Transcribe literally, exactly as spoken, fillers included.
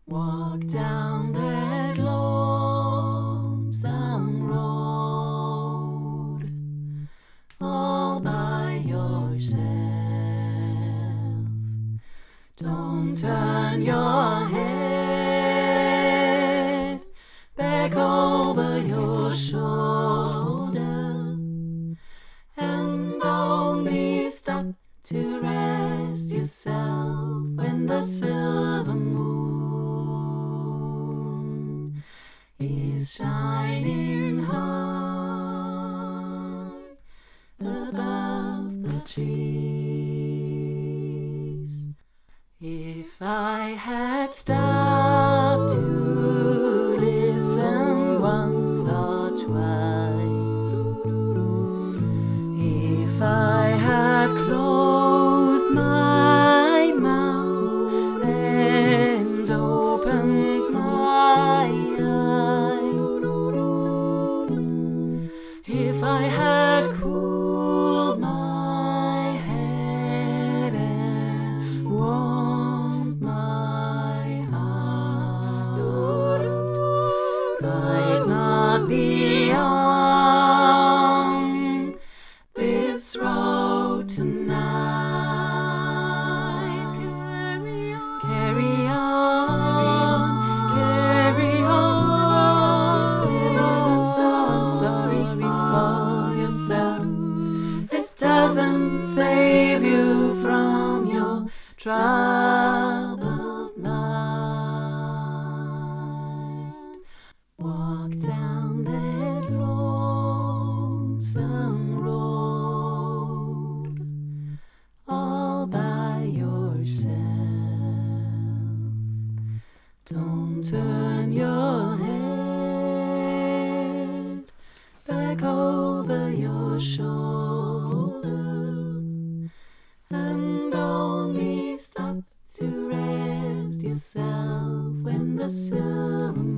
Walk down that lonesome road all by yourself. Don't turn your head back over your shoulder, and only stop to rest yourself when the silver moon is shining high above the trees. If I had stopped to listen once or twice, if I had closed my mouth and opened my eyes, if I had cooled my head and warmed my heart, I'd not be on this road tonight. Carry on, carry on, carry on. Feel so sorry for yourself. It doesn't save you from your troubled mind. Walk down that lonesome road all by yourself. Don't turn your head back over your shoulder, and only stop to rest yourself when the sun